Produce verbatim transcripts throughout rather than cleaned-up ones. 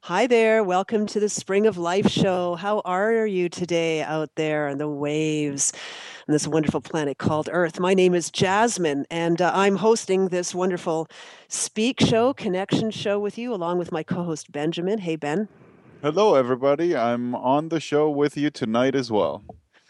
Hi there. Welcome to the Spring of Life show. How are you today out there on the waves on this wonderful planet called Earth? My name is Jasmine, and uh, I'm hosting this wonderful Speak show, connection show with you, along with my co host Benjamin. Hey, Ben. Hello, everybody. I'm on the show with you tonight as well.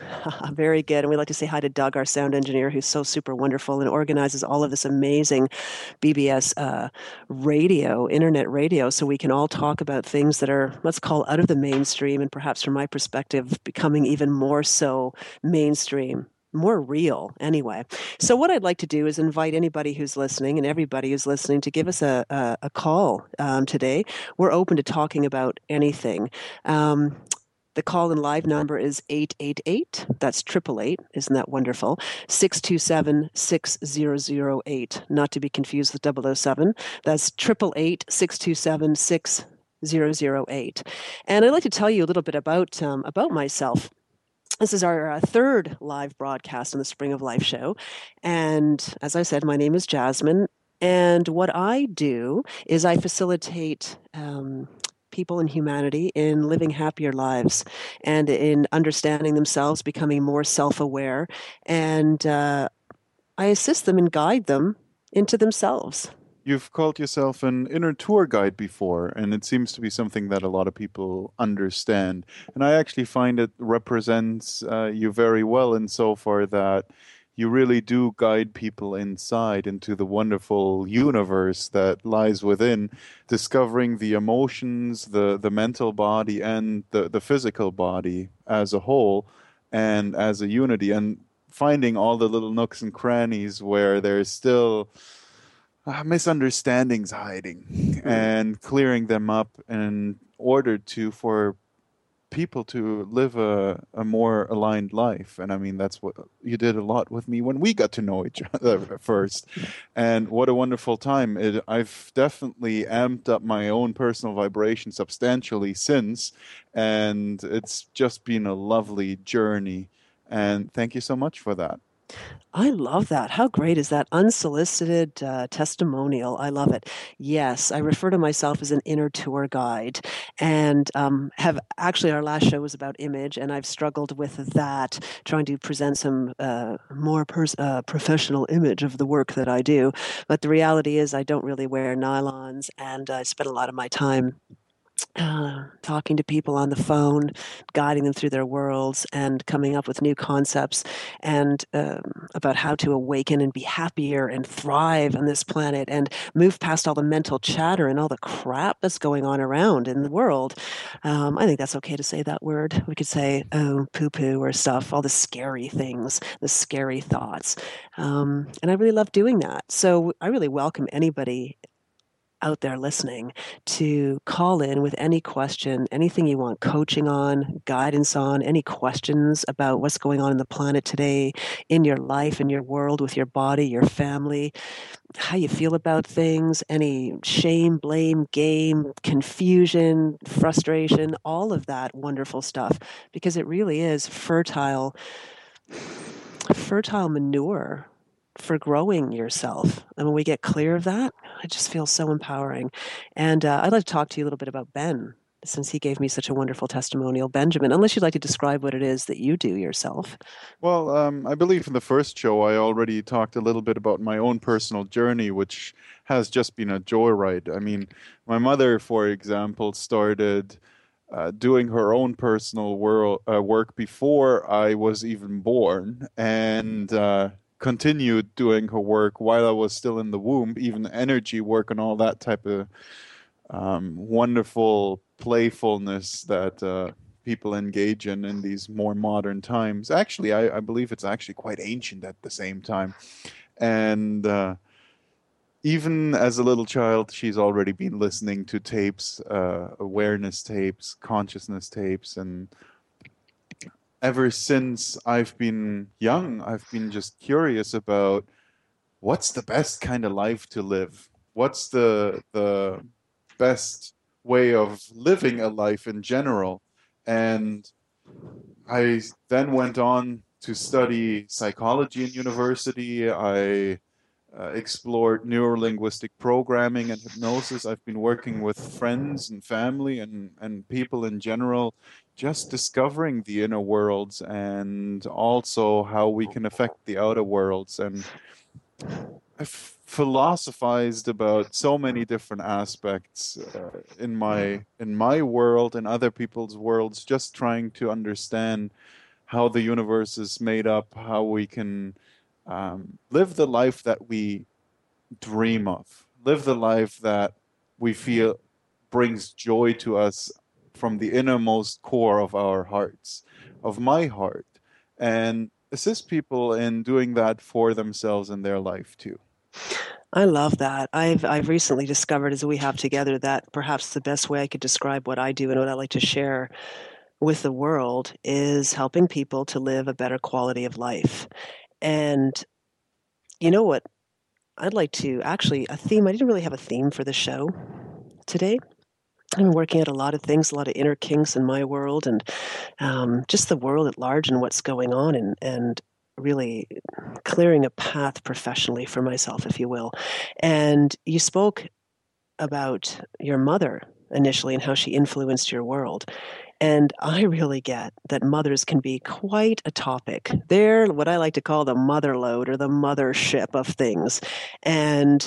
Very good. And we'd like to say hi to Doug, our sound engineer, who's so super wonderful and organizes all of this amazing B B S uh, radio, internet radio, so we can all talk about things that are, let's call, out of the mainstream, and perhaps from my perspective, becoming even more so mainstream. More real, anyway. So, what I'd like to do is invite anybody who's listening and everybody who's listening to give us a, a, a call um, today. We're open to talking about anything. Um, the call in live number is eight eight eight. That's triple eight. Isn't that wonderful? six two seven, six zero zero eight. Not to be confused with double oh seven. That's triple eight, six two seven, six zero zero eight. And I'd like to tell you a little bit about, um, about myself. This is our uh, third live broadcast on the Spring of Life show. And as I said, my name is Jasmine. And what I do is I facilitate um, people and humanity in living happier lives and in understanding themselves, becoming more self aware. And uh, I assist them and guide them into themselves. You've called yourself an inner tour guide before, and it seems to be something that a lot of people understand. And I actually find it represents uh, you very well insofar that you really do guide people inside into the wonderful universe that lies within, discovering the emotions, the, the mental body, and the, the physical body as a whole and as a unity, and finding all the little nooks and crannies where there's still uh, misunderstandings hiding Mm. and clearing them up in order to for people to live a, a more aligned life. And I mean, that's what you did a lot with me when we got to know each other first. And what a wonderful time. It, I've definitely amped up my own personal vibration substantially since. And it's just been a lovely journey. And thank you so much for that. I love that. How great is that? Unsolicited uh, testimonial. I love it. Yes, I refer to myself as an inner tour guide, and um, have actually, our last show was about image, and I've struggled with that, trying to present some uh, more pers- uh, professional image of the work that I do. But the reality is, I don't really wear nylons, and I spend a lot of my time uh, talking to people on the phone, guiding them through their worlds, and coming up with new concepts and um, about how to awaken and be happier and thrive on this planet and move past all the mental chatter and all the crap that's going on around in the world. Um, I think that's okay to say that word. We could say, oh, poo poo or stuff, all the scary things, the scary thoughts. Um, and I really love doing that. So I really welcome anybody out there listening to call in with any question, anything you want coaching on, guidance on, any questions about what's going on in the planet today, in your life, in your world, with your body, your family, how you feel about things, any shame, blame, game, confusion, frustration, all of that wonderful stuff, because it really is fertile fertile manure for growing yourself. And when we get clear of that, it just feels so empowering. And uh, I'd like to talk to you a little bit about Ben, since he gave me such a wonderful testimonial. Benjamin, unless you'd like to describe what it is that you do yourself. Well, um, I believe in the first show, I already talked a little bit about my own personal journey, which has just been a joyride. I mean, my mother, for example, started uh, doing her own personal world, uh, work before I was even born, and uh, continued doing her work while I was still in the womb, even energy work and all that type of um, wonderful playfulness that uh, people engage in in these more modern times. Actually, I, I believe it's actually quite ancient at the same time. And uh, even as a little child, she's already been listening to tapes, uh, awareness tapes, consciousness tapes, and ever since I've been young, I've been just curious about what's the best kind of life to live? What's the the best way of living a life in general? And I then went on to study psychology in university. I uh, explored neurolinguistic programming and hypnosis. I've been working with friends and family and, and people in general, just discovering the inner worlds and also how we can affect the outer worlds. And I've philosophized about so many different aspects uh, in my in my world and other people's worlds, just trying to understand how the universe is made up, how we can um, live the life that we dream of, live the life that we feel brings joy to us from the innermost core of our hearts, of my heart, and assist people in doing that for themselves in their life too. I love that. I've I've recently discovered as we have together that perhaps the best way I could describe what I do and what I like to share with the world is helping people to live a better quality of life. And you know what? I'd like to actually a theme. I didn't really have a theme for the show today. I've been working at a lot of things, a lot of inner kinks in my world, and um, just the world at large and what's going on, and and really clearing a path professionally for myself, if you will. And you spoke about your mother initially and how she influenced your world. And I really get that mothers can be quite a topic. They're what I like to call the mother load or the mothership of things. And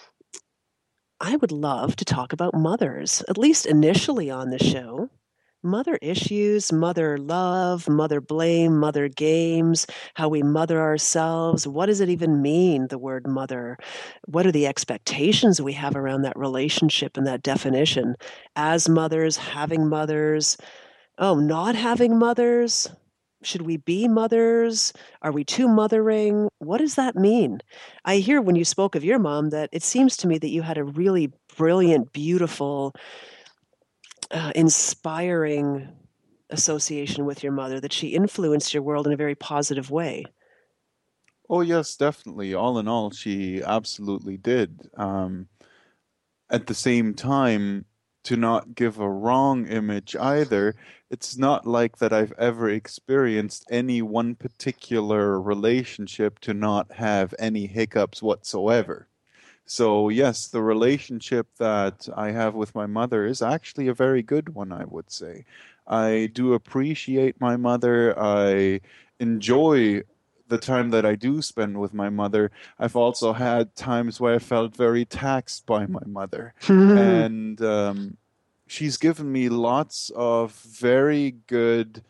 I would love to talk about mothers, at least initially on the show. Mother issues, mother love, mother blame, mother games, how we mother ourselves. What does it even mean, the word mother? What are the expectations we have around that relationship and that definition? As mothers, having mothers, oh, not having mothers? Should we be mothers? Are we too mothering? What does that mean? I hear when you spoke of your mom that it seems to me that you had a really brilliant, beautiful, uh, inspiring association with your mother, that she influenced your world in a very positive way. Oh, yes, definitely. All in all, she absolutely did. Um, at the same time, to not give a wrong image either, it's not like that I've ever experienced any one particular relationship to not have any hiccups whatsoever. So, yes, the relationship that I have with my mother is actually a very good one, I would say. I do appreciate my mother. I enjoy the time that I do spend with my mother. I've also had times where I felt very taxed by my mother. And um, she's given me lots of very good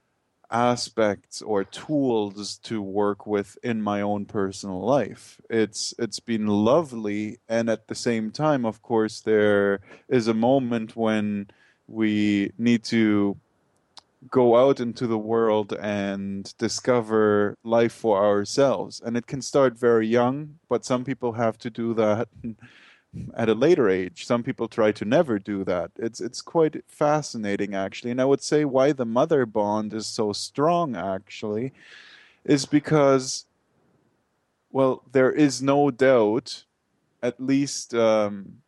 aspects or tools to work with in my own personal life. It's it's been lovely, and at the same time, of course, there is a moment when we need to go out into the world and discover life for ourselves. And it can start very young, but some people have to do that at a later age. Some people try to never do that. It's it's quite fascinating actually. And I would say why the mother bond is so strong actually is because, well, there is no doubt, at least um,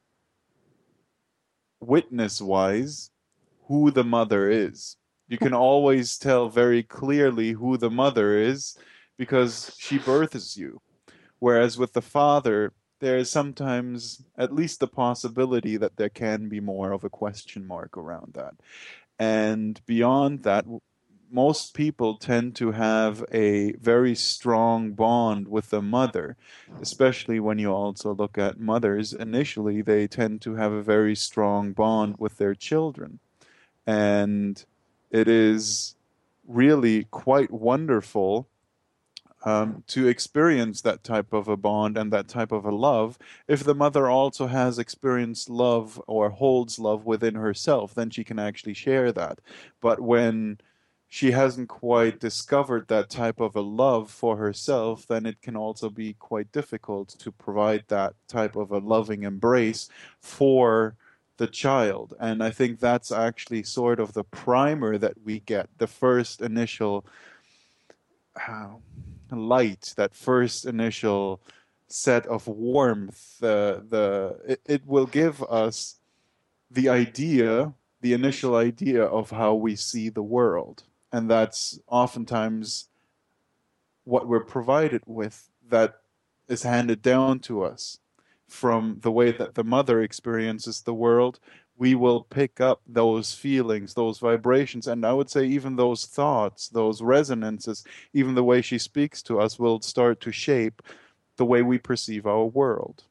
witness wise, who the mother is. You can always tell very clearly who the mother is because she births you. Whereas with the father, there is sometimes at least the possibility that there can be more of a question mark around that. And beyond that, most people tend to have a very strong bond with the mother, especially when you also look at mothers. Initially, they tend to have a very strong bond with their children. And it is really quite wonderful um, to experience that type of a bond and that type of a love. If the mother also has experienced love or holds love within herself, then she can actually share that. But when she hasn't quite discovered that type of a love for herself, then it can also be quite difficult to provide that type of a loving embrace for the child. And I think that's actually sort of the primer that we get, the first initial uh, light, that first initial set of warmth, the the it, it will give us the idea, the initial idea of how we see the world. And that's oftentimes what we're provided with. That is handed down to us from the way that the mother experiences the world, we will pick up those feelings, those vibrations, and I would say even those thoughts, those resonances, even the way she speaks to us will start to shape the way we perceive our world.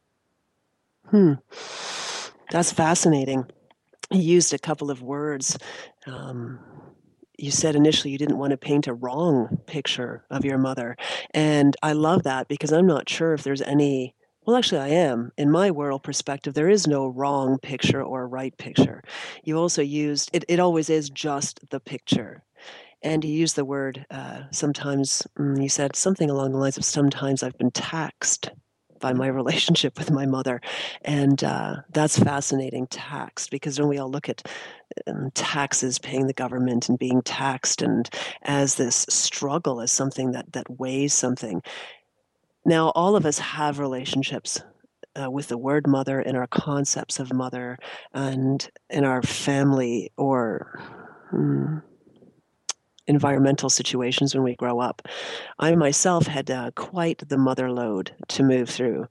Hmm. That's fascinating. You used a couple of words. Um, you said initially you didn't want to paint a wrong picture of your mother. And I love that because I'm not sure if there's any, well, actually, I am. In my world perspective, there is no wrong picture or right picture. You also used, it, it always is just the picture. And you used the word uh, sometimes, mm, you said something along the lines of sometimes I've been taxed by my Mhm. relationship with my mother. And uh, that's fascinating, taxed, because when we all look at um, taxes, paying the government and being taxed, and as this struggle, as something that, that weighs something. Now, all of us have relationships uh, with the word mother in our concepts of mother and in our family or hmm, environmental situations when we grow up. I myself had uh, quite the mother load to move through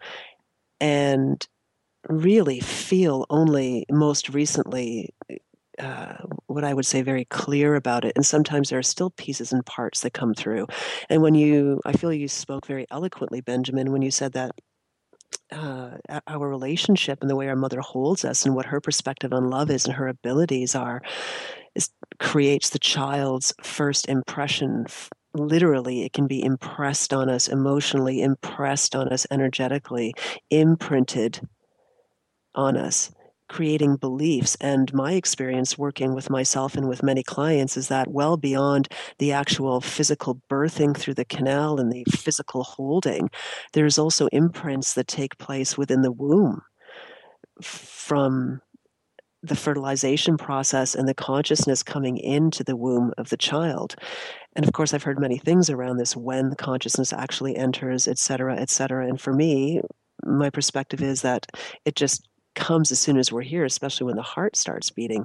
and really feel only most recently uh, what I would say very clear about it. And sometimes there are still pieces and parts that come through. And when you, I feel you spoke very eloquently, Benjamin, when you said that uh, our relationship and the way our mother holds us and what her perspective on love is and her abilities are is creates the child's first impression. Literally, it can be impressed on us emotionally, impressed on us energetically, imprinted on us, creating beliefs. And my experience working with myself and with many clients is that well beyond the actual physical birthing through the canal and the physical holding, there's also imprints that take place within the womb from the fertilization process and the consciousness coming into the womb of the child. And of course, I've heard many things around this, when the consciousness actually enters, et cetera, et cetera. And for me, my perspective is that it just comes as soon as we're here, especially when the heart starts beating.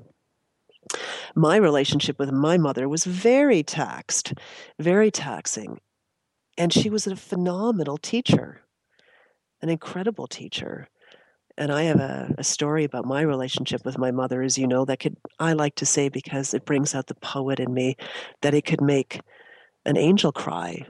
My relationship with my mother was very taxed, very taxing. And she was a phenomenal teacher, an incredible teacher. And I have a, a story about my relationship with my mother, as you know, that could, I like to say, because it brings out the poet in me, that it could make an angel cry.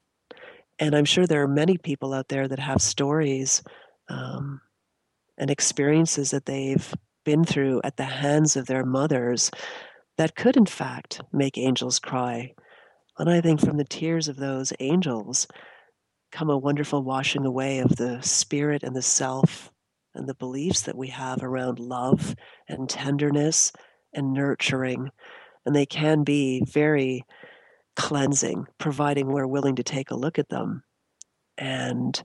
And I'm sure there are many people out there that have stories um, and experiences that they've been through at the hands of their mothers that could, in fact, make angels cry. And I think from the tears of those angels come a wonderful washing away of the spirit and the self and the beliefs that we have around love and tenderness and nurturing. And they can be very cleansing, providing we're willing to take a look at them. And,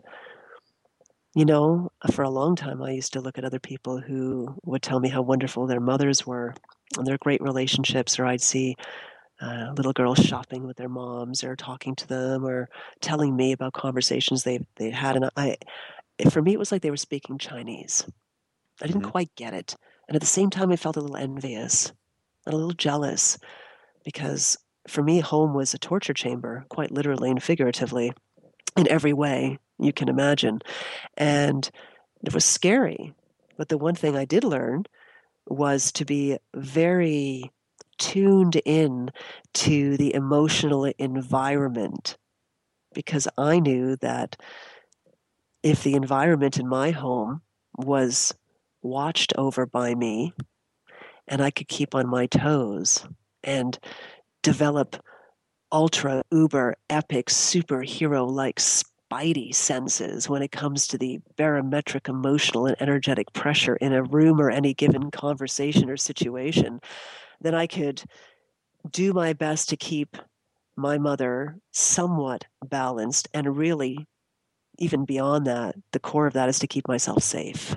you know, for a long time, I used to look at other people who would tell me how wonderful their mothers were and their great relationships, or I'd see uh, little girls shopping with their moms or talking to them or telling me about conversations they they had. And I, for me, it was like they were speaking Chinese. I didn't Mhm. quite get it. And at the same time, I felt a little envious and a little jealous because for me, home was a torture chamber, quite literally and figuratively, in every way you can imagine. And it was scary. But the one thing I did learn was to be very tuned in to the emotional environment, because I knew that if the environment in my home was watched over by me and I could keep on my toes and develop ultra uber epic superhero like spidey senses when it comes to the barometric emotional and energetic pressure in a room or any given conversation or situation, then I could do my best to keep my mother somewhat balanced. And really, even beyond that, the core of that is to keep myself safe.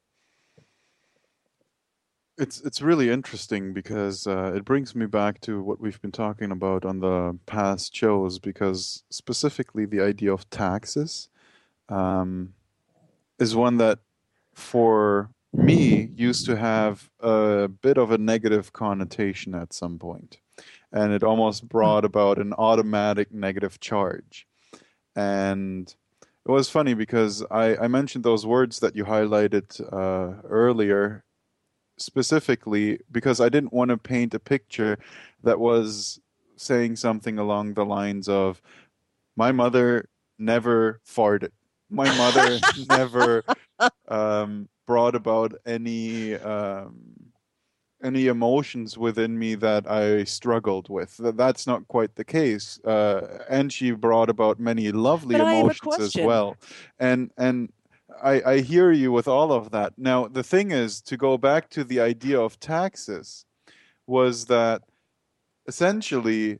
It's it's really interesting because uh, it brings me back to what we've been talking about on the past shows, because specifically the idea of taxes um, is one that for me used to have a bit of a negative connotation at some point, and it almost brought about an automatic negative charge. And It was funny because I, I mentioned those words that you highlighted uh, earlier specifically because I didn't want to paint a picture that was saying something along the lines of my mother never farted. My mother never um, brought about any um, any emotions within me that I struggled with. Th- That's not quite the case. Uh, and she brought about many lovely But I have a emotions as question. well. And and I, I hear you with all of that. Now, the thing is, to go back to the idea of taxes, was that essentially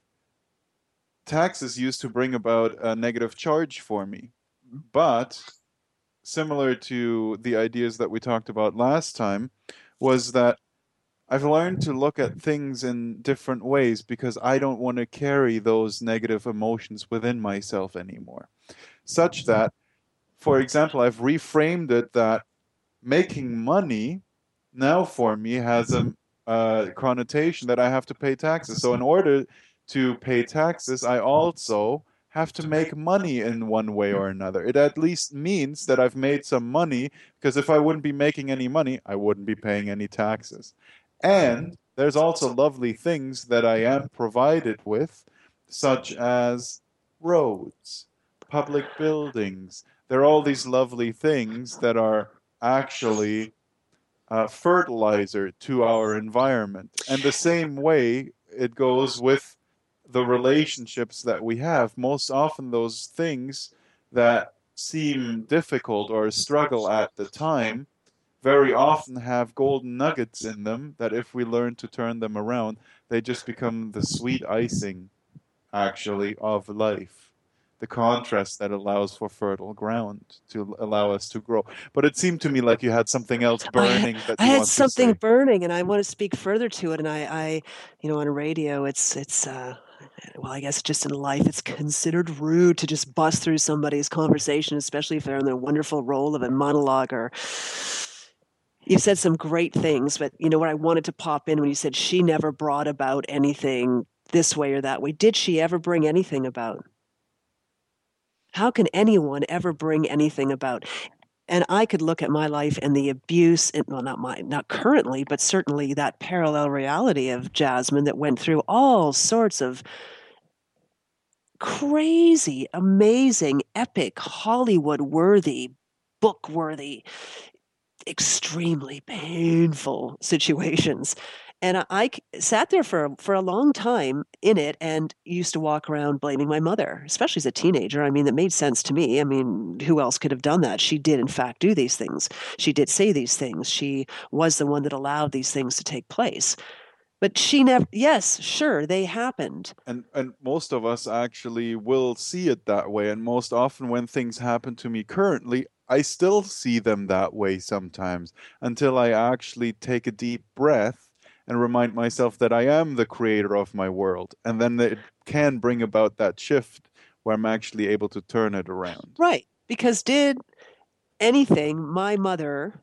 taxes used to bring about a negative charge for me. But similar to the ideas that we talked about last time, was that I've learned to look at things in different ways because I don't want to carry those negative emotions within myself anymore. Such that, for example, I've reframed it that making money now for me has a, a connotation that I have to pay taxes. So, in order to pay taxes, I also have to make money in one way or another. It at least means that I've made some money because if I wouldn't be making any money, I wouldn't be paying any taxes. And there's also lovely things that I am provided with, such as roads, public buildings. There are all these lovely things that are actually uh, fertilizer to our environment. And the same way it goes with the relationships that we have. Most often, those things that seem difficult or a struggle at the time very often have golden nuggets in them that if we learn to turn them around, they just become the sweet icing, actually, of life. The contrast that allows for fertile ground to allow us to grow. But it seemed to me like you had something else I burning that I you had want to something say. burning, and I want to speak further to it. And I, I, you know, on radio, it's it's uh, well, I guess just in life, it's considered rude to just bust through somebody's conversation, especially if they're in their wonderful role of a monologue or. You've said some great things, but you know what I wanted to pop in when you said she never brought about anything this way or that way. Did she ever bring anything about? How can anyone ever bring anything about? And I could look at my life and the abuse, and, well, not my, not currently, but certainly that parallel reality of Jasmine that went through all sorts of crazy, amazing, epic, Hollywood worthy, book worthy, extremely painful situations. And I, I sat there for for a long time in it and used to walk around blaming my mother, especially as a teenager. I mean, that made sense to me. I mean, who else could have done that? She did, in fact, do these things. She did say these things. She was the one that allowed these things to take place. But she never, yes, sure, they happened. And and most of us actually will see it that way. And most often when things happen to me currently, I still see them that way sometimes until I actually take a deep breath and remind myself that I am the creator of my world. And then it can bring about that shift where I'm actually able to turn it around. Right. Because did anything my mother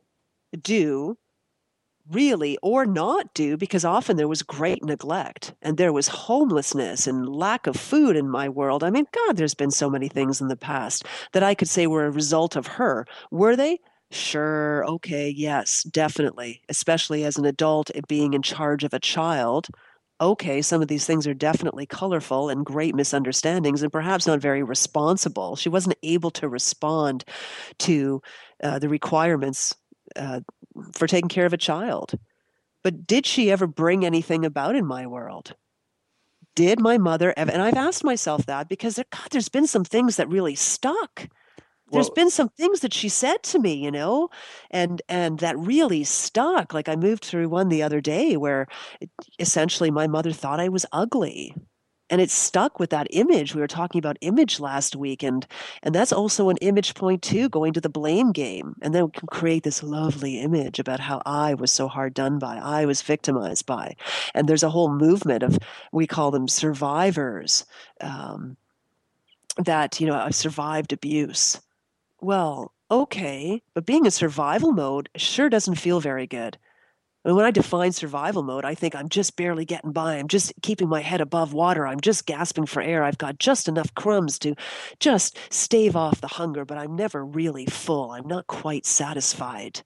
do really or not do, because often there was great neglect and there was homelessness and lack of food in my world. I mean, God, there's been so many things in the past that I could say were a result of her. Were they? Sure. Okay. Yes, definitely. Especially as an adult being in charge of a child. Okay, some of these things are definitely colorful and great misunderstandings and perhaps not very responsible. She wasn't able to respond to uh, the requirements uh, for taking care of a child. But did she ever bring anything about in my world? Did my mother ever? And I've asked myself that because there, God, there's been some things that really stuck. There's Well, been some things that she said to me, you know, and and that really stuck. Like I moved through one the other day where it, essentially my mother thought I was ugly, and it stuck with that image. We were talking about image last week, and and that's also an image point too, going to the blame game, and then we can create this lovely image about how I was so hard done by, I was victimized by, and there's a whole movement of, we call them survivors, um, that you know I've survived abuse. Well, okay, but being in survival mode sure doesn't feel very good. And when I define survival mode, I think I'm just barely getting by. I'm just keeping my head above water. I'm just gasping for air. I've got just enough crumbs to just stave off the hunger, but I'm never really full. I'm not quite satisfied.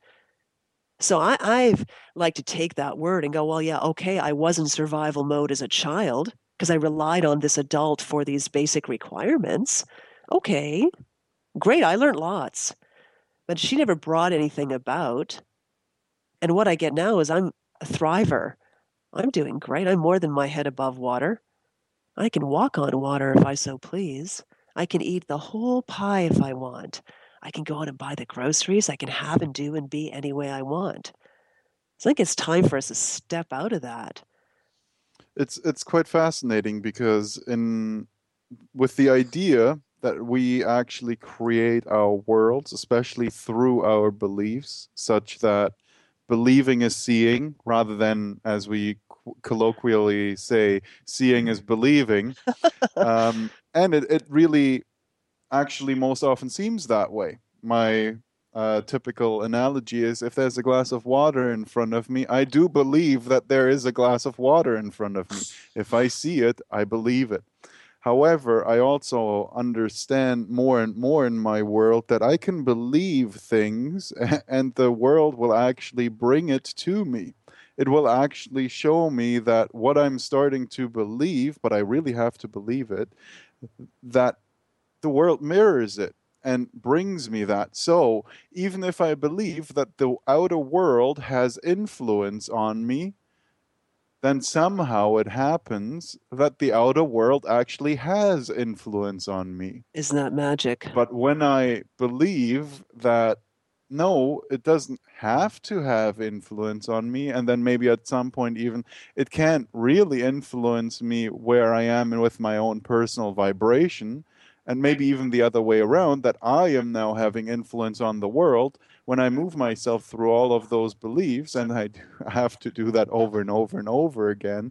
So I, I've like to take that word and go, well, yeah, okay, I was in survival mode as a child because I relied on this adult for these basic requirements. Okay, great, I learned lots, but she never brought anything about. And what I get now is I'm a thriver. I'm doing great. I'm more than my head above water. I can walk on water if I so please. I can eat the whole pie if I want. I can go out and buy the groceries. I can have and do and be any way I want. So I think it's time for us to step out of that. It's it's quite fascinating because in with the idea that we actually create our worlds, especially through our beliefs, such that believing is seeing rather than, as we colloquially say, seeing is believing. Um, and it, it really actually most often seems that way. My uh, typical analogy is if there's a glass of water in front of me, I do believe that there is a glass of water in front of me. If I see it, I believe it. However, I also understand more and more in my world that I can believe things and the world will actually bring it to me. It will actually show me that what I'm starting to believe, but I really have to believe it, that the world mirrors it and brings me that. So even if I believe that the outer world has influence on me, then somehow it happens that the outer world actually has influence on me. Isn't that magic? But when I believe that no, it doesn't have to have influence on me, and then maybe at some point even it can't really influence me where I am and with my own personal vibration, and maybe even the other way around, that I am now having influence on the world when I move myself through all of those beliefs, and I have to do that over and over and over again,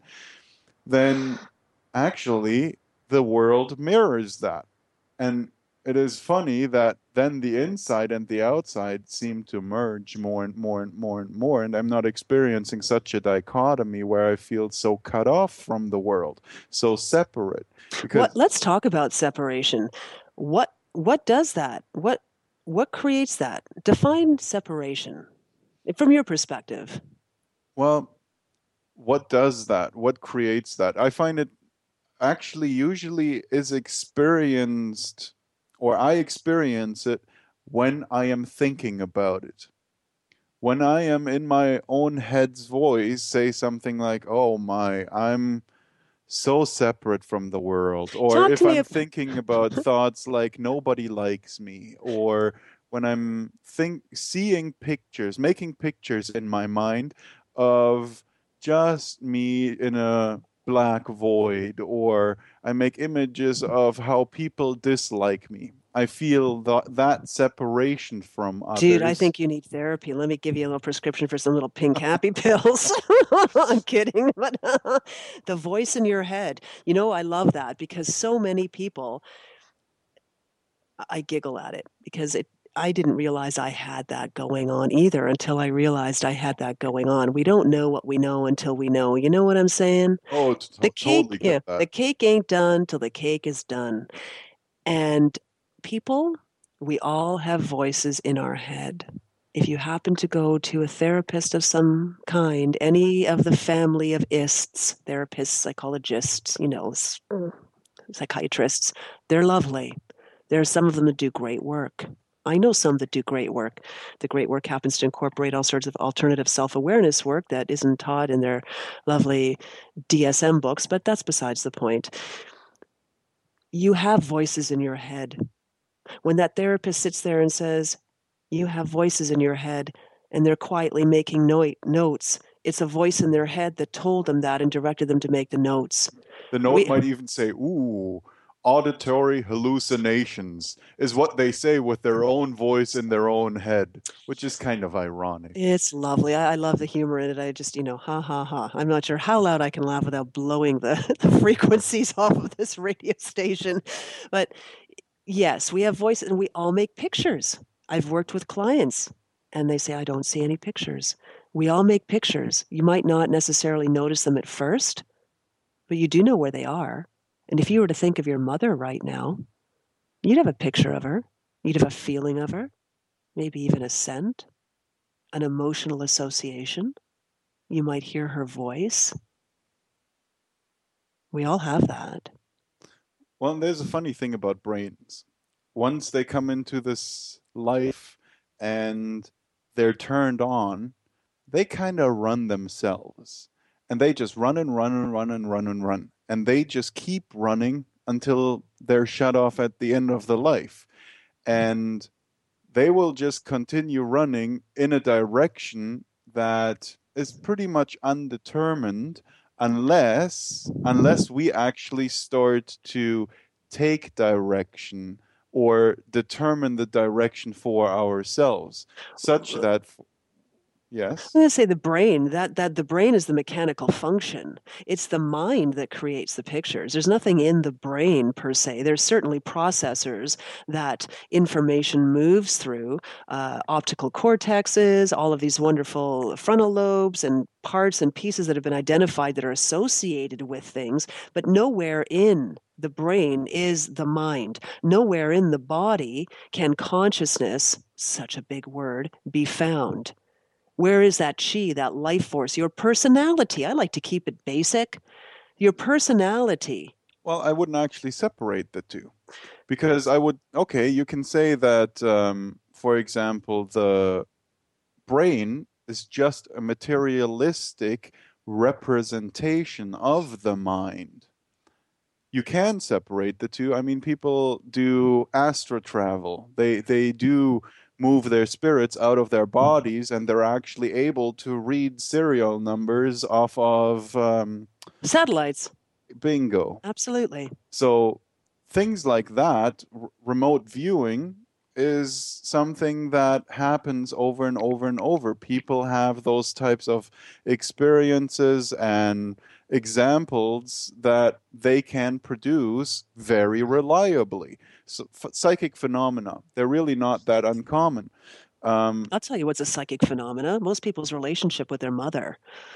then actually the world mirrors that. And it is funny that then the inside and the outside seem to merge more and more and more and more. And I'm not experiencing such a dichotomy where I feel so cut off from the world, so separate. What Because, let's talk about separation. What what does that? What what creates that? Define separation from your perspective. well, what does that? What creates that? I find it actually usually is experienced, or I experience it when I am thinking about it. When I am in my own head's voice, say something like, oh my, I'm so separate from the world. Or Talk to if me I'm of thinking about thoughts like nobody likes me, or when I'm think seeing pictures, making pictures in my mind of just me in a black void, or I make images of how people dislike me. I feel that that separation from Dude, I others. think you need therapy. Let me give you a little prescription for some little pink happy pills. I'm kidding, but the voice in your head. You know, I love that because so many people, I giggle at it because it I didn't realize I had that going on either until I realized I had that going on. We don't know what we know until we know. You know what I'm saying? Oh, t- The cake, totally yeah, get that. the cake ain't done till the cake is done. And people, we all have voices in our head. If you happen to go to a therapist of some kind, any of the family of ists, therapists, psychologists, you know, psychiatrists, they're lovely. There are some of them that do great work. I know some that do great work. The great work happens to incorporate all sorts of alternative self awareness work that isn't taught in their lovely D S M books, but that's besides the point. You have voices in your head. When that therapist sits there and says, you have voices in your head, and they're quietly making note, notes, it's a voice in their head that told them that and directed them to make the notes. The note We, might even say, ooh, auditory hallucinations is what they say with their own voice in their own head, which is kind of ironic. it's lovely. I, I love the humor in it. I just, you know, ha ha ha. I'm not sure how loud I can laugh without blowing the, the frequencies off of this radio station. But yes, we have voices and we all make pictures. I've worked with clients and they say, I don't see any pictures. We all make pictures. You might not necessarily notice them at first, but you do know where they are. And if you were to think of your mother right now, you'd have a picture of her. You'd have a feeling of her, maybe even a scent, an emotional association. You might hear her voice. We all have that. Well, there's a funny thing about brains. Once they come into this life and they're turned on, they kind of run themselves. And they just run and run and run and run and run. And they just keep running until they're shut off at the end of the life. And they will just continue running in a direction that is pretty much undetermined unless unless we actually start to take direction or determine the direction for ourselves, such that yes. I'm going to say the brain, that that the brain is the mechanical function. It's the mind that creates the pictures. There's nothing in the brain per se. There's certainly processors that information moves through, uh, optical cortexes, all of these wonderful frontal lobes and parts and pieces that have been identified that are associated with things, but nowhere in the brain is the mind. Nowhere in the body can consciousness, such a big word, be found. Where is that chi, that life force, your personality? I like to keep it basic. Your personality. Well, I wouldn't actually separate the two because I would, okay, you can say that, um, for example, the brain is just a materialistic representation of the mind. You can separate the two. I mean, people do astral travel. They they do move their spirits out of their bodies, and they're actually able to read serial numbers off of um, Satellites. bingo. Absolutely. So things like that, r- remote viewing is something that happens over and over and over. People have those types of experiences and examples that they can produce very reliably. So, f- psychic phenomena, they're really not that uncommon. Um, I'll tell you what's a psychic phenomena. Most people's relationship with their mother.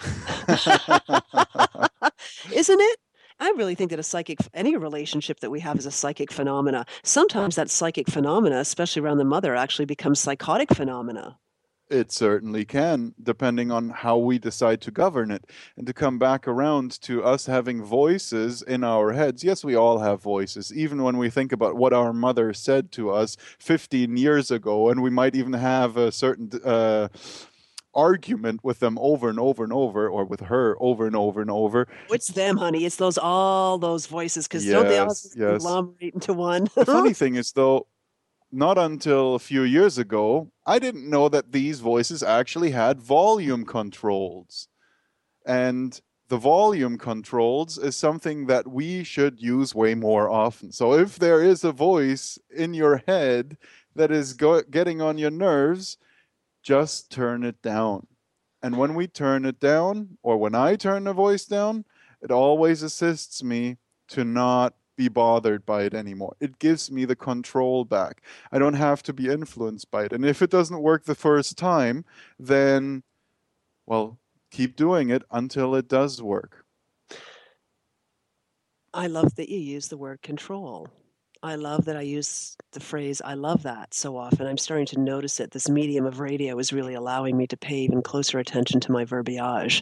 Isn't it? I really think that a psychic, any relationship that we have is a psychic phenomena. Sometimes that psychic phenomena, especially around the mother, actually becomes psychotic phenomena. It certainly can, depending on how we decide to govern it. And to come back around to us having voices in our heads, yes, we all have voices, even when we think about what our mother said to us fifteen years ago, and we might even have a certain uh, argument with them over and over and over, or with her over and over and over. Oh, it's them, honey. It's those all those voices, because don't they all Yes, just yes. conglomerate into one? The funny thing is, though, not until a few years ago, I didn't know that these voices actually had volume controls. And the volume controls is something that we should use way more often. So if there is a voice in your head that is go- getting on your nerves, just turn it down. And when we turn it down, or when I turn the voice down, it always assists me to not be bothered by it anymore. It gives me the control back. I don't have to be influenced by it. And if it doesn't work the first time, then, well, keep doing it until it does work. I love that you use the word control. I love that I use the phrase, I love that so often. I'm starting to notice it. This medium of radio is really allowing me to pay even closer attention to my verbiage.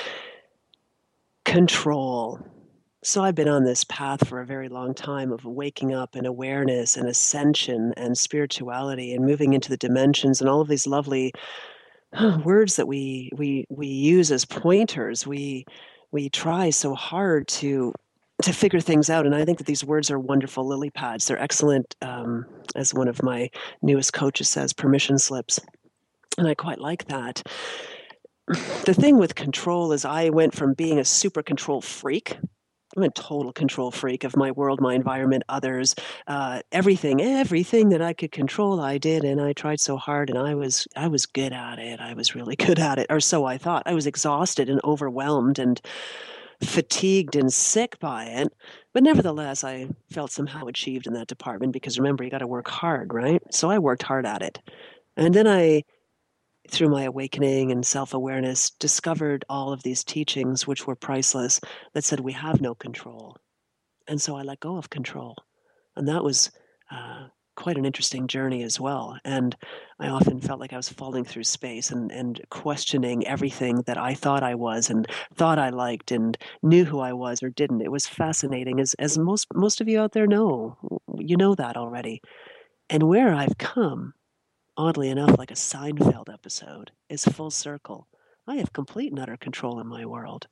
Control. So I've been on this path for a very long time of waking up and awareness and ascension and spirituality and moving into the dimensions and all of these lovely words that we we we use as pointers. We we try so hard to to figure things out, and I think that these words are wonderful lily pads. They're excellent, um, as one of my newest coaches says, permission slips, and I quite like that. The thing with control is I went from being a super control freak. I'm a total control freak of my world, my environment, others, uh, everything, everything that I could control, I did, and I tried so hard, and I was, I was good at it. I was really good at it, or so I thought. I was exhausted and overwhelmed and fatigued and sick by it, but nevertheless, I felt somehow achieved in that department because remember, you got to work hard, right? So I worked hard at it, and then I through my awakening and self-awareness, discovered all of these teachings, which were priceless, that said we have no control. And so I let go of control. And that was uh, quite an interesting journey as well. And I often felt like I was falling through space and, and questioning everything that I thought I was and thought I liked and knew who I was or didn't. It was fascinating, as, as most, most of you out there know. You know that already. And where I've come, oddly enough, like a Seinfeld episode, is full circle. I have complete and utter control in my world.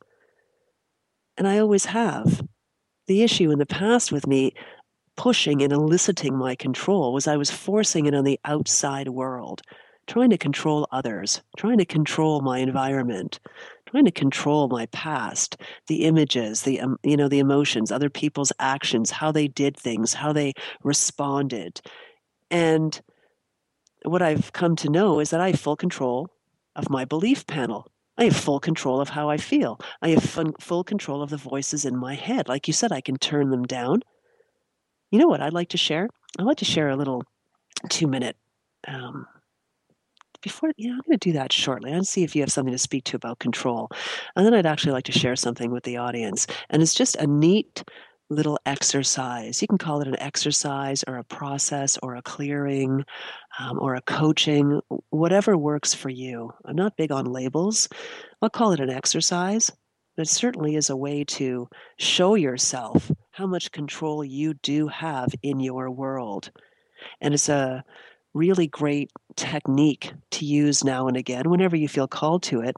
And I always have. The issue in the past with me pushing and eliciting my control was I was forcing it on the outside world, trying to control others, trying to control my environment, trying to control my past, the images, the um, you know, the emotions, other people's actions, how they did things, how they responded. And what I've come to know is that I have full control of my belief panel. I have full control of how I feel. I have fun, full control of the voices in my head. Like you said, I can turn them down. You know what I'd like to share? I'd like to share a little two minute. Um, before, yeah, I'm going to do that shortly. I'll see if you have something to speak to about control. And then I'd actually like to share something with the audience. And it's just a neat little exercise. You can call it an exercise or a process or a clearing um, or a coaching, whatever works for you. I'm not big on labels. I'll call it an exercise. But it certainly is a way to show yourself how much control you do have in your world. And it's a really great technique to use now and again, whenever you feel called to it,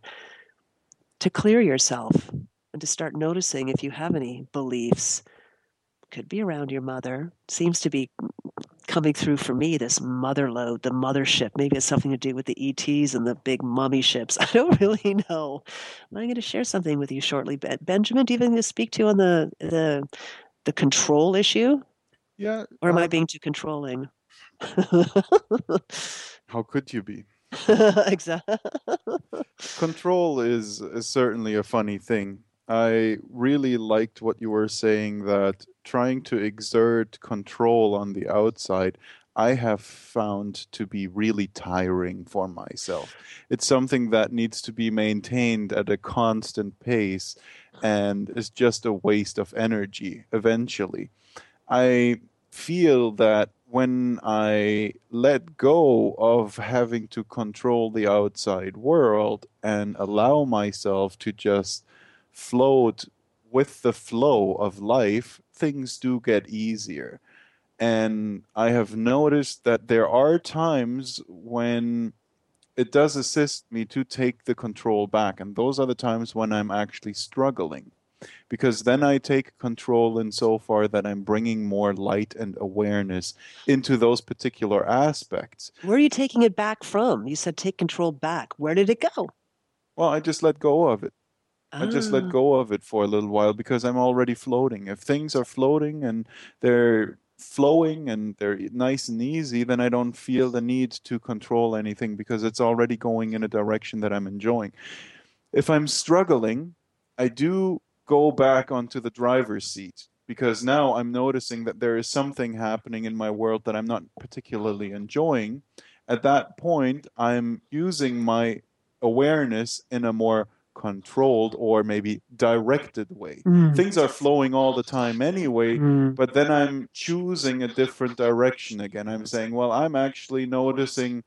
to clear yourself and to start noticing if you have any beliefs. Could be around your mother. Seems to be coming through for me, this mother load, the mothership. Maybe it's something to do with the E Ts and the big mummy ships. I don't really know. I'm going to share something with you shortly. Benjamin, do you have anything to speak to on the the, the control issue? Yeah, Or am I um, being too controlling? how could you be? Exactly. Control is, is certainly a funny thing. I really liked what you were saying that trying to exert control on the outside, I have found to be really tiring for myself. It's something that needs to be maintained at a constant pace and is just a waste of energy eventually. I feel that when I let go of having to control the outside world and allow myself to just float with the flow of life, things do get easier. And I have noticed that there are times when it does assist me to take the control back. And those are the times when I'm actually struggling because then I take control in so far that I'm bringing more light and awareness into those particular aspects. Where are you taking it back from? You said take control back. Where did it go? Well, I just let go of it. I just let Ah, go of it for a little while because I'm already floating. If things are floating and they're flowing and they're nice and easy, then I don't feel the need to control anything because it's already going in a direction that I'm enjoying. If I'm struggling, I do go back onto the driver's seat because now I'm noticing that there is something happening in my world that I'm not particularly enjoying. At that point, I'm using my awareness in a more controlled or maybe directed way. mm, Things are flowing all the time anyway, mm. but then I'm choosing a different direction again. I'm saying, well, I'm actually noticing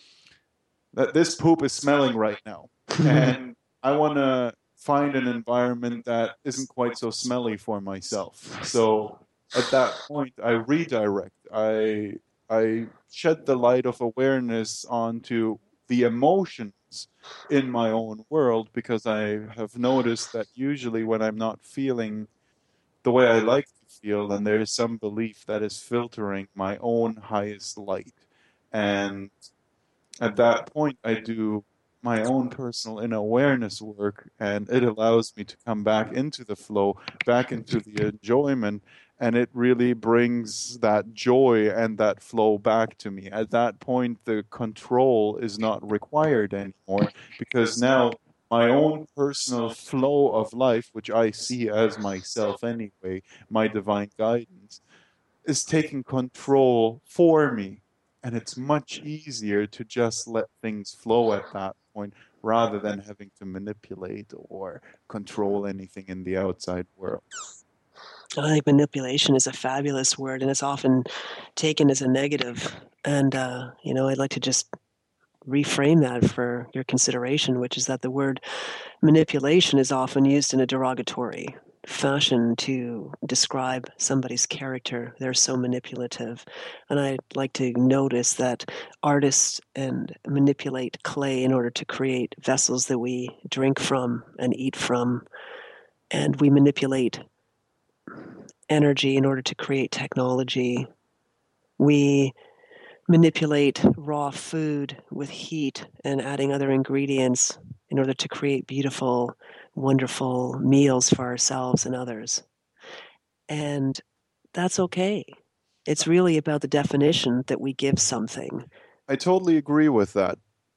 that this poop is smelling right now. And I want to find an environment that isn't quite so smelly for myself. So at that point, I redirect. I I shed the light of awareness onto the emotions in my own world because I have noticed that usually when I'm not feeling the way I like to feel, then there is some belief that is filtering my own highest light. And at that point, I do my own personal inner awareness work, and it allows me to come back into the flow, back into the enjoyment, and it really brings that joy and that flow back to me. At that point, the control is not required anymore because now my own personal flow of life, which I see as myself anyway, my divine guidance, is taking control for me. And it's much easier to just let things flow at that point rather than having to manipulate or control anything in the outside world. I think manipulation is a fabulous word, and it's often taken as a negative. And, uh, you know, I'd like to just reframe that for your consideration, which is that the word manipulation is often used in a derogatory fashion to describe somebody's character. They're so manipulative. And I'd like to notice that artists and manipulate clay in order to create vessels that we drink from and eat from. And we manipulate energy in order to create technology. We manipulate raw food with heat and adding other ingredients in order to create beautiful, wonderful meals for ourselves and others. And that's okay. It's really about the definition that we give something. I totally agree with that.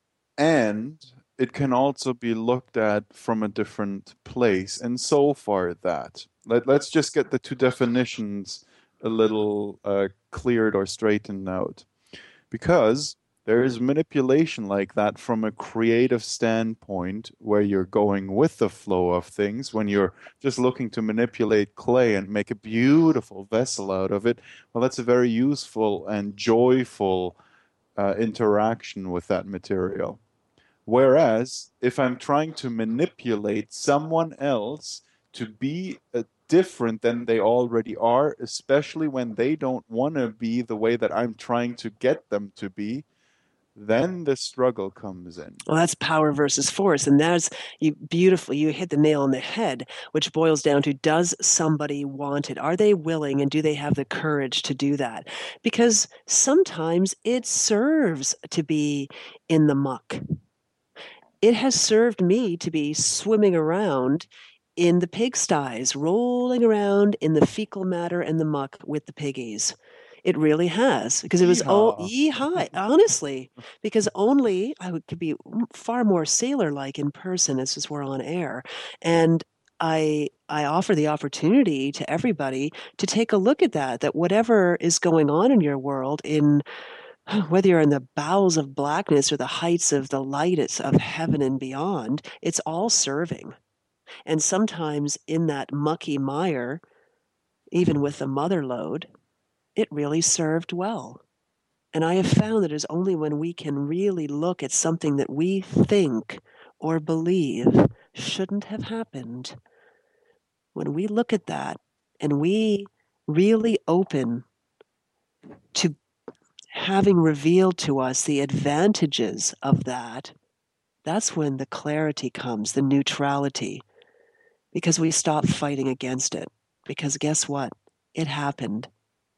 And it can also be looked at from a different place. And so far that, let, let's just get the two definitions a little uh, cleared or straightened out. Because there is manipulation like that from a creative standpoint where you're going with the flow of things, when you're just looking to manipulate clay and make a beautiful vessel out of it. Well, that's a very useful and joyful uh, interaction with that material. Whereas if I'm trying to manipulate someone else to be uh, different than they already are, especially when they don't want to be the way that I'm trying to get them to be, then the struggle comes in. Well, that's power versus force. And that's you beautifully, you hit the nail on the head, which boils down to, does somebody want it? Are they willing, and do they have the courage to do that? Because sometimes it serves to be in the muck. It has served me to be swimming around in the pigsties, rolling around in the fecal matter and the muck with the piggies. It really has, because it was oh Yeehaw. yee-hi, honestly, because only I would, could be far more sailor-like in person as as we're on air, and I I offer the opportunity to everybody to take a look at that. That whatever is going on in your world, in whether you're in the bowels of blackness or the heights of the light of heaven and beyond, it's all serving. And sometimes in that mucky mire, even with the mother lode, it really served well. And I have found that it's only when we can really look at something that we think or believe shouldn't have happened, when we look at that and we really open to having revealed to us the advantages of that, that's when the clarity comes, the neutrality, because we stop fighting against it. Because guess what? It happened.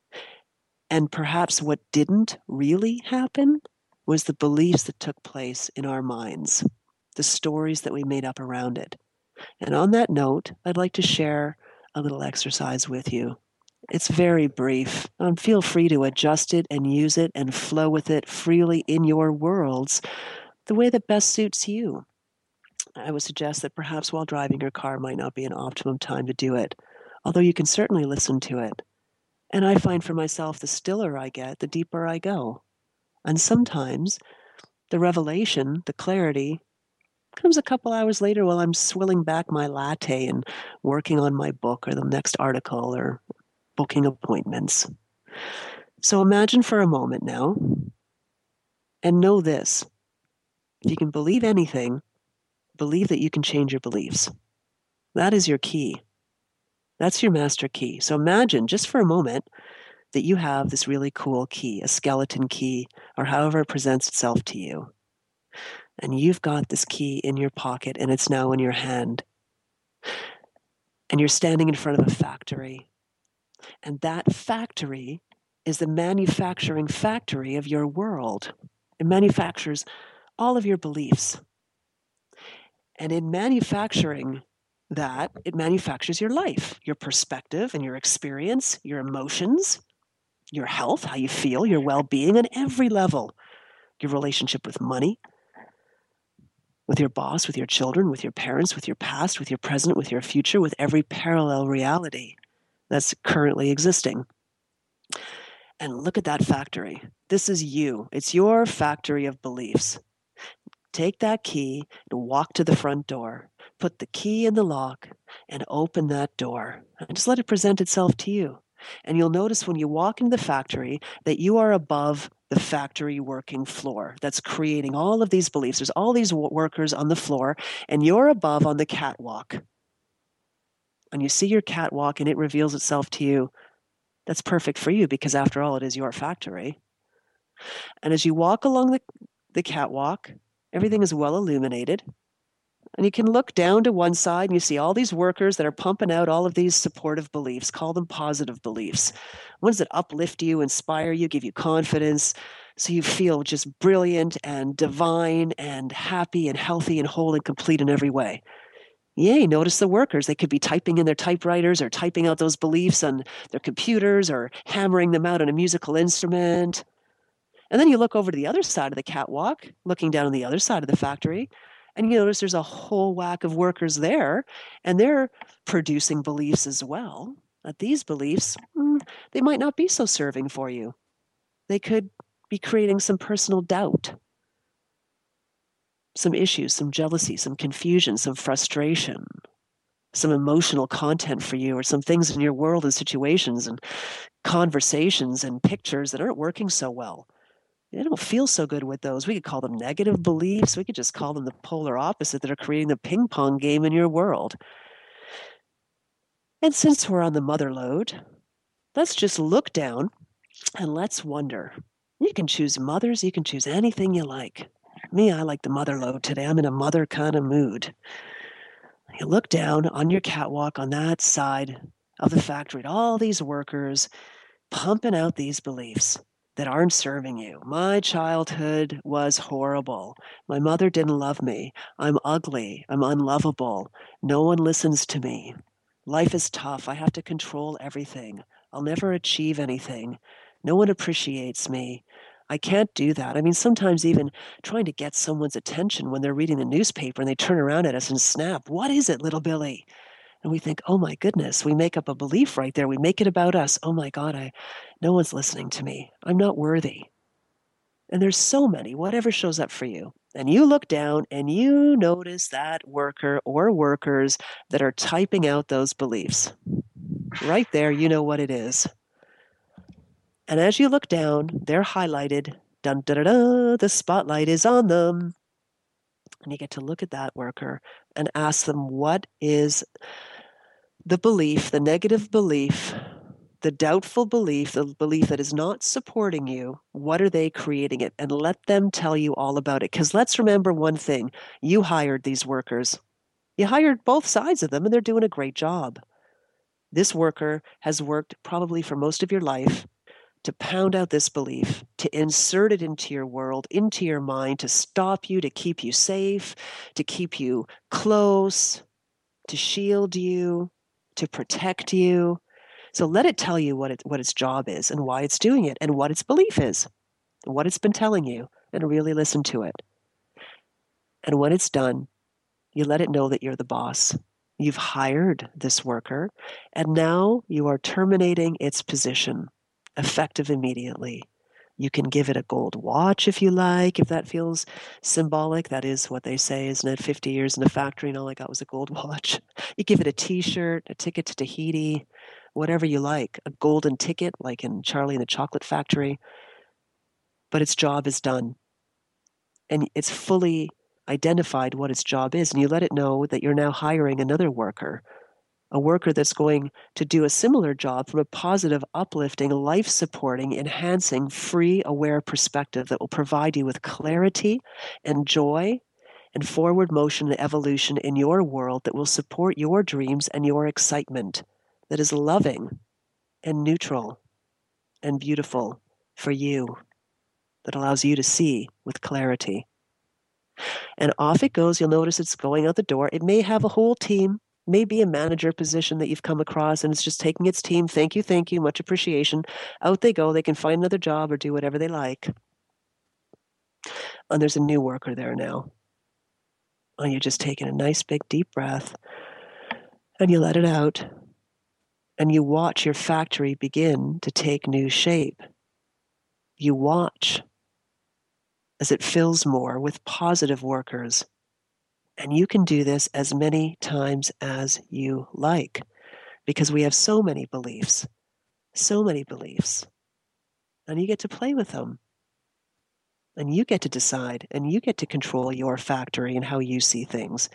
And perhaps what didn't really happen was the beliefs that took place in our minds, the stories that we made up around it. And on that note, I'd like to share a little exercise with you. It's very brief. Um, feel free to adjust it and use it and flow with it freely in your worlds the way that best suits you. I would suggest that perhaps while driving your car might not be an optimum time to do it, although you can certainly listen to it. And I find for myself, the stiller I get, the deeper I go. And sometimes the revelation, the clarity, comes a couple hours later while I'm swilling back my latte and working on my book or the next article or booking appointments. So imagine for a moment now, and know this: if you can believe anything, believe that you can change your beliefs. That is your key. That's your master key. So imagine just for a moment that you have this really cool key, a skeleton key, or however it presents itself to you. And you've got this key in your pocket and it's now in your hand. And you're standing in front of a factory. And that factory is the manufacturing factory of your world. It manufactures all of your beliefs. And in manufacturing that, it manufactures your life, your perspective and your experience, your emotions, your health, how you feel, your well-being on every level, your relationship with money, with your boss, with your children, with your parents, with your past, with your present, with your future, with every parallel reality that's currently existing. and look at that factory. This is you. It's your factory of beliefs. Take that key and walk to the front door. Put the key in the lock and open that door. And just let it present itself to you. And you'll notice when you walk into the factory that you are above the factory working floor that's creating all of these beliefs. There's all these workers on the floor, and you're above on the catwalk. And you see your catwalk, and it reveals itself to you. That's perfect for you because, after all, it is your factory. And as you walk along the, the catwalk, everything is well illuminated. And you can look down to one side and you see all these workers that are pumping out all of these supportive beliefs, call them positive beliefs. Ones that uplift you, inspire you, give you confidence, so you feel just brilliant and divine and happy and healthy and whole and complete in every way. Yay, notice the workers. They could be typing in their typewriters or typing out those beliefs on their computers or hammering them out on a musical instrument. And then you look over to the other side of the catwalk, looking down on the other side of the factory, and you notice there's a whole whack of workers there, and they're producing beliefs as well. But these beliefs, they might not be so serving for you. They could be creating some personal doubt, some issues, some jealousy, some confusion, some frustration, some emotional content for you, or some things in your world and situations and conversations and pictures that aren't working so well. They don't feel so good with those. We could call them negative beliefs. We could just call them the polar opposite that are creating the ping pong game in your world. And since we're on the mother lode, let's just look down and let's wonder. You can choose mothers. You can choose anything you like. Me, I like the mother lode today. I'm in a mother kind of mood. You look down on your catwalk on that side of the factory at all these workers pumping out these beliefs that aren't serving you. My childhood was horrible. My mother didn't love me. I'm ugly. I'm unlovable. No one listens to me. Life is tough. I have to control everything. I'll never achieve anything. No one appreciates me. I can't do that. I mean, sometimes even trying to get someone's attention when they're reading the newspaper and they turn around at us and snap, "What is it, little Billy?" And we think, oh my goodness, we make up a belief right there. We make it about us. Oh my God, I, no one's listening to me. I'm not worthy. And there's so many, whatever shows up for you. And you look down and you notice that worker or workers that are typing out those beliefs. Right there, you know what it is. And as you look down, they're highlighted. Dun, da, da, da, the spotlight is on them. And you get to look at that worker and ask them, what is the belief, the negative belief, the doubtful belief, the belief that is not supporting you? What are they creating it? And let them tell you all about it. Because let's remember one thing. You hired these workers. You hired both sides of them, and they're doing a great job. This worker has worked probably for most of your life to pound out this belief, to insert it into your world, into your mind, to stop you, to keep you safe, to keep you close, to shield you, to protect you. So let it tell you what it, what its job is and why it's doing it and what its belief is, and what it's been telling you, and really listen to it. And when it's done, you let it know that you're the boss. You've hired this worker, and now you are terminating its position, effective immediately. You can give it a gold watch if you like, if that feels symbolic. That is what they say, isn't it? fifty years in a factory and all I got was a gold watch. You give it a t-shirt, a ticket to Tahiti, whatever you like, a golden ticket like in Charlie and the Chocolate Factory. But its job is done. And it's fully identified what its job is. And you let it know that you're now hiring another worker, a worker that's going to do a similar job from a positive, uplifting, life-supporting, enhancing, free, aware perspective that will provide you with clarity and joy and forward motion and evolution in your world that will support your dreams and your excitement, that is loving and neutral and beautiful for you, that allows you to see with clarity. And off it goes. You'll notice it's going out the door. It may have a whole team, maybe a manager position that you've come across, and it's just taking its team. Thank you, thank you, much appreciation. Out they go. They can find another job or do whatever they like. And there's a new worker there now. And you're just taking a nice big deep breath, and you let it out. And you watch your factory begin to take new shape. You watch as it fills more with positive workers. And you can do this as many times as you like because we have so many beliefs, so many beliefs. And you get to play with them. And you get to decide and you get to control your factory and how you see things.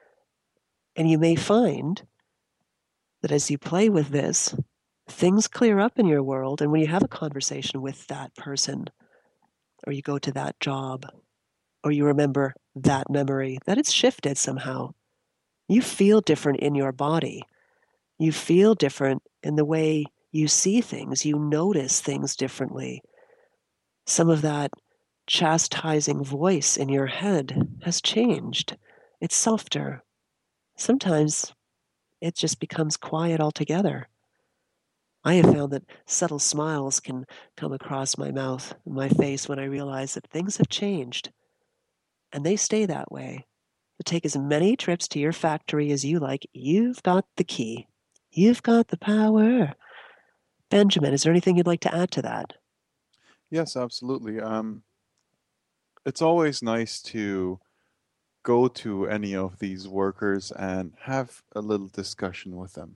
And you may find that as you play with this, things clear up in your world. And when you have a conversation with that person, or you go to that job, or you remember that memory, that it's shifted somehow. You feel different in your body. You feel different in the way you see things. You notice things differently. Some of that chastising voice in your head has changed. It's softer. Sometimes it just becomes quiet altogether. I have found that subtle smiles can come across my mouth and my face when I realize that things have changed. And they stay that way. To take as many trips to your factory as you like. You've got the key. You've got the power. Benjamin, is there anything you'd like to add to that? Yes, absolutely. Um, it's always nice to go to any of these workers and have a little discussion with them.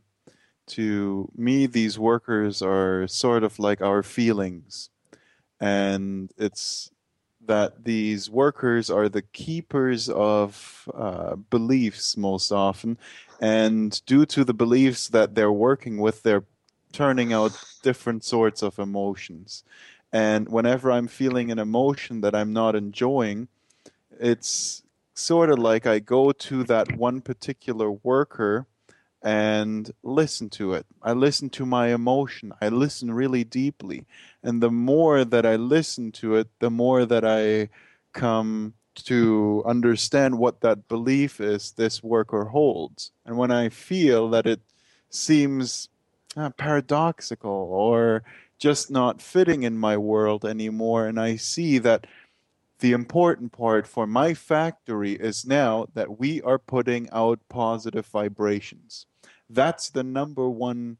To me, these workers are sort of like our feelings, and it's that these workers are the keepers of uh, beliefs most often, and due to the beliefs that they're working with, they're turning out different sorts of emotions. And whenever I'm feeling an emotion that I'm not enjoying, it's sort of like I go to that one particular worker and listen to it. I listen to my emotion. I listen really deeply. And the more that I listen to it, the more that I come to understand what that belief is this worker holds. And when I feel that it seems uh, paradoxical or just not fitting in my world anymore, and I see that the important part for my factory is now that we are putting out positive vibrations. That's the number one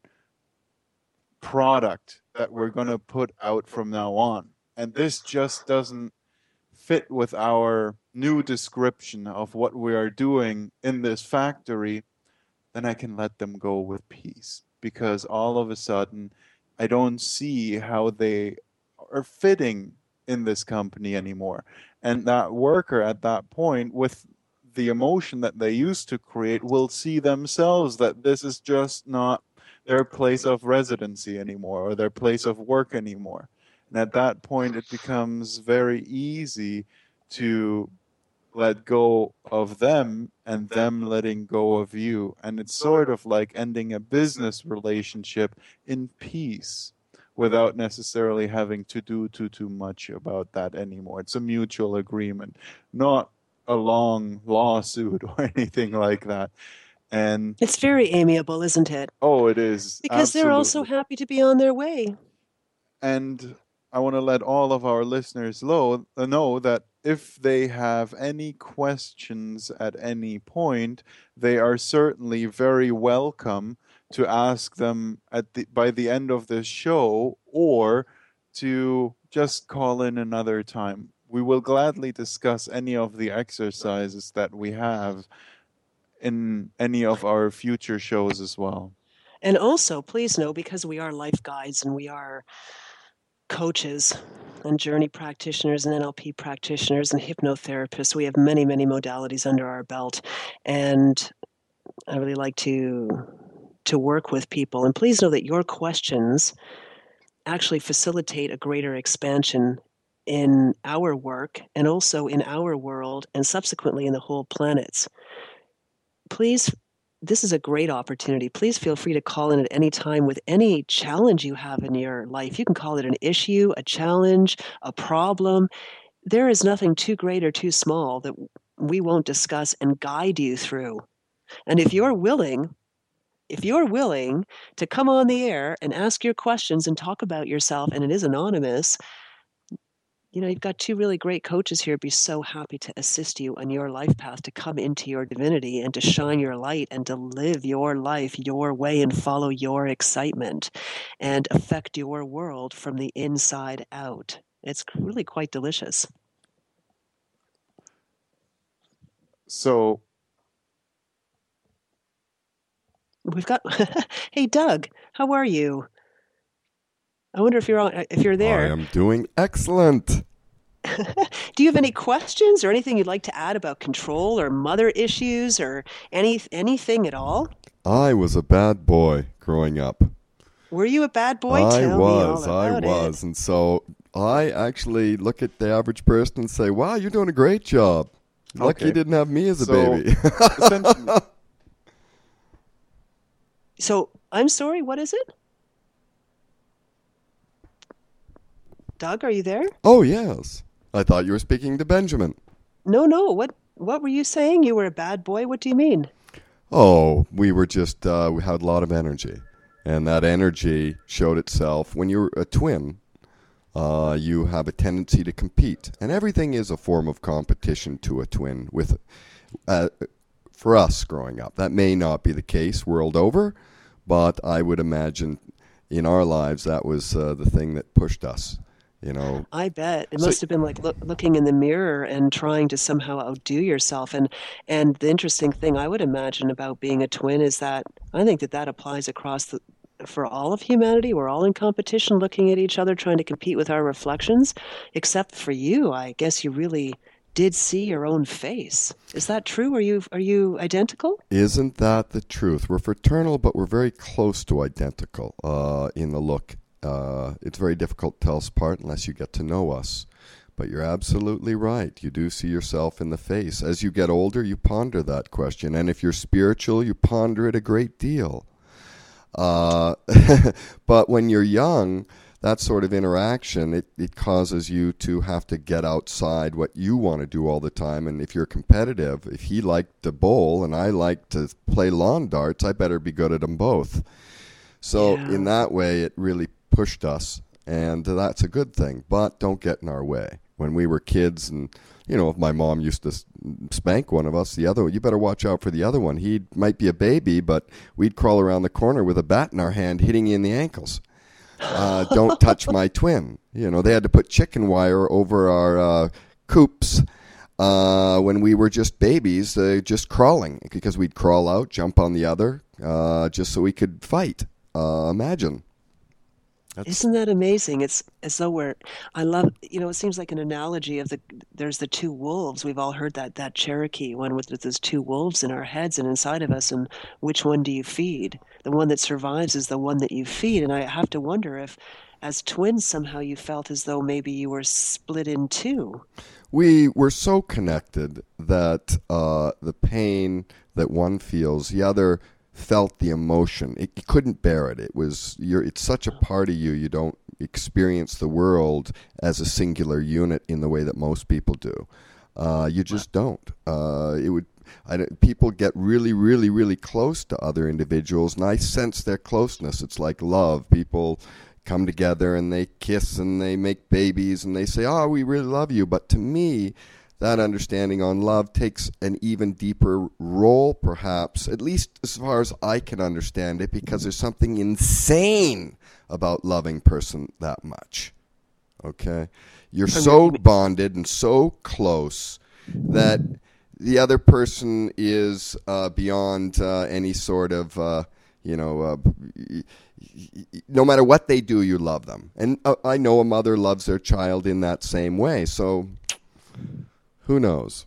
product that we're going to put out from now on. And this just doesn't fit with our new description of what we are doing in this factory, then I can let them go with peace. Because all of a sudden, I don't see how they are fitting in this company anymore. And that worker at that point, with the emotion that they used to create, will see themselves that this is just not their place of residency anymore or their place of work anymore. And at that point, it becomes very easy to let go of them and them letting go of you. And it's sort of like ending a business relationship in peace without necessarily having to do too too much about that anymore. It's a mutual agreement, not a long lawsuit or anything like that. And It's very amiable, isn't it? oh, it is Because they're also absolutely. happy to be on their way. And I want to let all of our listeners lo- uh, know that if they have any questions at any point, they are certainly very welcome to ask them at the, by the end of this show or to just call in another time. We will gladly discuss any of the exercises that we have in any of our future shows as well. And also, please know, because we are life guides and we are coaches and journey practitioners and N L P practitioners and hypnotherapists, we have many, many modalities under our belt. And I really like to to work with people. And please know that your questions actually facilitate a greater expansion in our work and also in our world and subsequently in the whole planets. Please, this is a great opportunity. Please feel free to call in at any time with any challenge you have in your life. You can call it an issue, a challenge, a problem. There is nothing too great or too small that we won't discuss and guide you through. And if you're willing, if you're willing to come on the air and ask your questions and talk about yourself, and it is anonymous, you know, you've got two really great coaches here. Be so happy to assist you on your life path to come into your divinity and to shine your light and to live your life your way and follow your excitement and affect your world from the inside out. It's really quite delicious. So, We've got, hey, Doug, how are you? I wonder if you're on, if you're I there. am doing excellent. Do you have any questions or anything you'd like to add about control or mother issues or any anything at all? I was a bad boy growing up. Were you a bad boy? I Tell me all was, I about it. was. And so I actually look at the average person and say, wow, you're doing a great job. Lucky you okay. didn't have me as a So, baby. essentially, So, I'm sorry, what is it? Doug, are you there? Oh, yes. I thought you were speaking to Benjamin. No, no. What what were you saying? You were a bad boy? What do you mean? Oh, we were just, uh, we had a lot of energy. And that energy showed itself when you're a twin. Uh, you have a tendency to compete, and everything is a form of competition to a twin. With, uh, for us growing up, that may not be the case world over, but I would imagine in our lives that was uh, the thing that pushed us. You know, I bet it so must have been like look, looking in the mirror and trying to somehow outdo yourself. And and the interesting thing I would imagine about being a twin is that I think that that applies across the for all of humanity. We're all in competition, looking at each other, trying to compete with our reflections. Except for you, I guess you really did see your own face. Is that true? Are you are you identical? isn't that the truth? We're fraternal, but we're very close to identical uh, in the look. Uh, it's very difficult to tell us apart unless you get to know us. But you're absolutely right. You do see yourself in the face. As you get older, you ponder that question. And if you're spiritual, you ponder it a great deal. Uh, but when you're young, that sort of interaction, it, it causes you to have to get outside what you want to do all the time. And if you're competitive, if he liked to bowl and I like to play lawn darts, I better be good at them both. So Yeah. in that way, it really pushed us, and that's a good thing. But don't get in our way. When we were kids, and you know, if my mom used to spank one of us, the other, you better watch out for the other one. He might be a baby, but we'd crawl around the corner with a bat in our hand, hitting you in the ankles. Uh, don't touch my twin. You know, they had to put chicken wire over our uh, coops uh, when we were just babies, uh, just crawling, because we'd crawl out, jump on the other, uh, just so we could fight. Uh, imagine. That's Isn't that amazing? It's as though we're, I love, you know, it seems like an analogy of the, there's the two wolves. We've all heard that, that Cherokee one with, with those two wolves in our heads and inside of us. And which one do you feed? The one that survives is the one that you feed. And I have to wonder if, as twins, somehow you felt as though maybe you were split in two. we were so connected that uh, the pain that one feels, the other felt the emotion. It, it couldn't bear it. It was you're, it's such a part of you. You don't experience the world as a singular unit in the way that most people do. Uh, you just don't. Uh, it would. I, don't- people get really, really, really close to other individuals, and I sense their closeness. It's like love. People come together and they kiss and they make babies and they say, "Oh, we really love you." But to me, that understanding on love takes an even deeper role, perhaps, at least as far as I can understand it, because there's something insane about loving person that much. Okay? You're so bonded and so close that the other person is uh, beyond uh, any sort of, uh, you know, uh, y- y- y- no matter what they do, you love them. And uh, I know a mother loves their child in that same way. So who knows?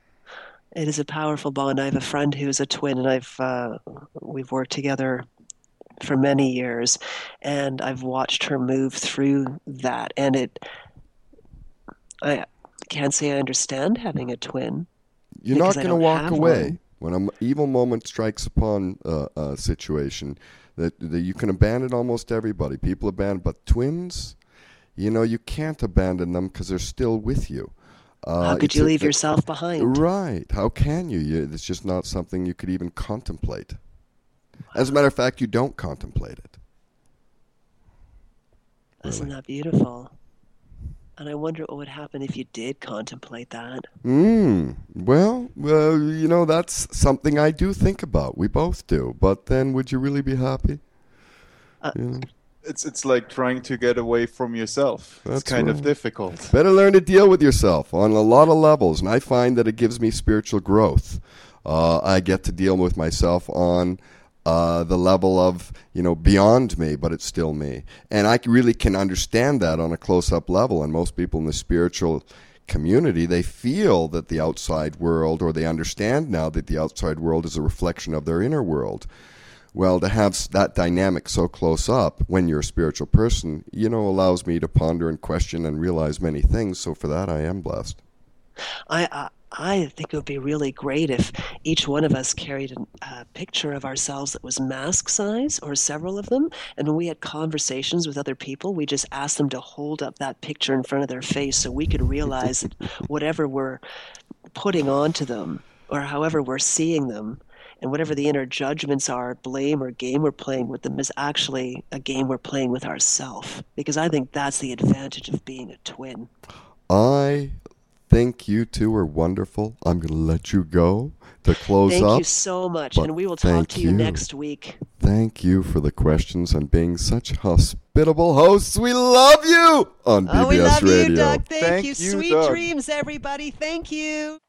It is a powerful bond. I have a friend who's a twin, and I've uh, we've worked together for many years, and I've watched her move through that. And it, I can't say I understand having a twin You're because not I going to don't walk have away one. when an evil moment strikes upon uh, a situation that, that you can abandon almost everybody. People abandon, but twins, you know, you can't abandon them because they're still with you. How Uh, could it's you a, leave the, yourself behind? right. How can you? you? It's just not something you could even contemplate. As a matter of fact, you don't contemplate it. Isn't Really. that beautiful? And I wonder what would happen if you did contemplate that. Mm. Well, uh, you know, that's something I do think about. We both do. But then would you really be happy? Uh, You know? it's it's like trying to get away from yourself. It's That's kind right. of difficult. Better learn to deal with yourself on a lot of levels, and I find that it gives me spiritual growth. Uh, I get to deal with myself on uh, the level of, you know, beyond me, but it's still me. And I really can understand that on a close-up level, and most people in the spiritual community, they feel that the outside world, or they understand now that the outside world is a reflection of their inner world. Well, to have that dynamic so close up when you're a spiritual person, you know, allows me to ponder and question and realize many things. So for that, I am blessed. I, uh, I think it would be really great if each one of us carried a uh, picture of ourselves that was mask size, or several of them, and when we had conversations with other people, we just asked them to hold up that picture in front of their face so we could realize that whatever we're putting onto them, or however we're seeing them, and whatever the inner judgments are, blame or game we're playing with them, is actually a game we're playing with ourselves. Because I think that's the advantage of being a twin. I think you two are wonderful. I'm going to let you go to close Thank up. you so much, and we will talk thank to you, you. next week. Thank you for the questions and being such hospitable hosts. We love you on B B S Oh, we love Radio. you, Doug. Thank, Thank you. you, Sweet Doug. dreams, everybody. Thank you.